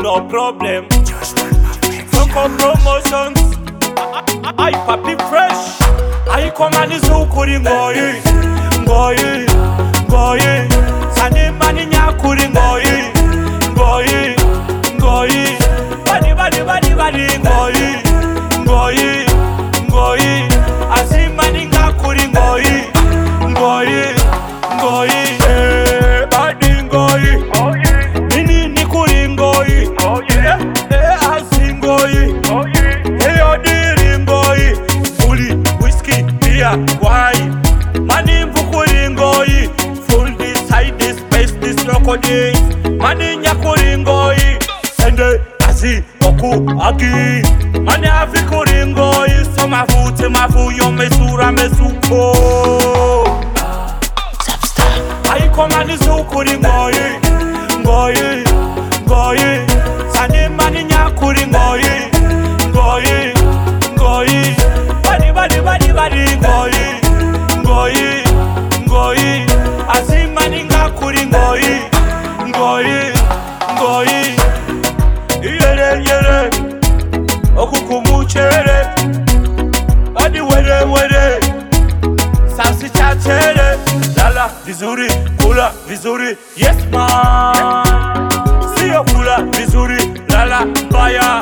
no problem. Fuck promotions. I papi fresh. I come and is ukuri ngoyi. Ngoyi, ngoyi. Sani mani nyakuri ngoyi. Ngoyi, ngoyi. Badi badi badi badi ngoyi. Ngoyi, ngoyi. Asimani ngakuri ngoyi. Ngoyi, ngoyi. Badi ngoyi. Nini nikuri ngoyi. Asingoyi. Eyodiri ngoyi. Fully whiskey, beer, wine. Mani mvukuri ngoyi. Full this, hide this, space this, crocodile. Mani nyakuri ngoyi. Sende, asi, oku, agi. Mani afikuri ngoyi. So mafuti, mafuyo, mesura, mesuko. I come and is ukuri ngoyi. Ngoyi, ngoyi. Sani mani nyakuri ngoyi. Ngoyi, ngoyi. Badi badi badi badi ngoyi. Ngoyi, ngoyi. Asimani ngakuri ngoyi. Ngoyi, ngoyi. Yere yere. Okukumuchere. Badi were were. Sasi chatere. Lala vizuri, kula vizuri. Yes man. Sio kula vizuri, lala mbaya.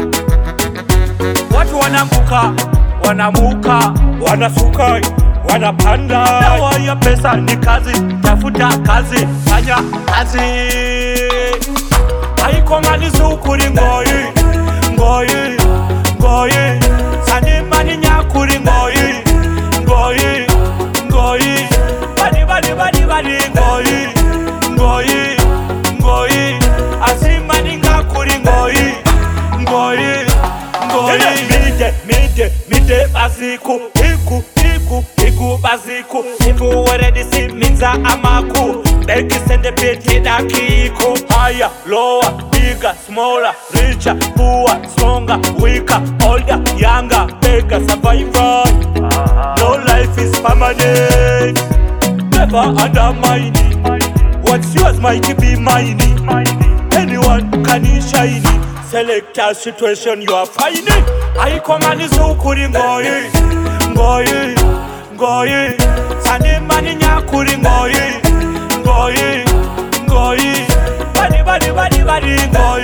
Watu wanamuka, wanamuka, wanasuka, wanapanda. Dawa ya pesa ni kazi, tafuta kazi, fanya kazi. Haiko malizo ukuri ngoyi. Ngoyi, ngoyi. Sani mani nyakuri ngoyi. Ngoyi, ngoyi. Badi badi badi badi ngoyi. Ngoyi, ngoyi. Asimani ngakuri ngoyi. Ngoyi, ngoyi. Mide basiku. Iku basiku. Ifu already see minza amaku. Beki sende piti dakiku. Higher, lower, bigger, smaller, richer, poor, stronger, weaker, older, younger, beggar, survivor. No life is permanent. Never undermine it. What's yours might be mine. Anyone can shine it. Select your situation you are finding. I come and is ukuri ngoyi. Ngoyi, ngoyi. Sani mani nyakuri ngoyi. Ngoyi, ngoyi. Badi badi badi badi ngoyi.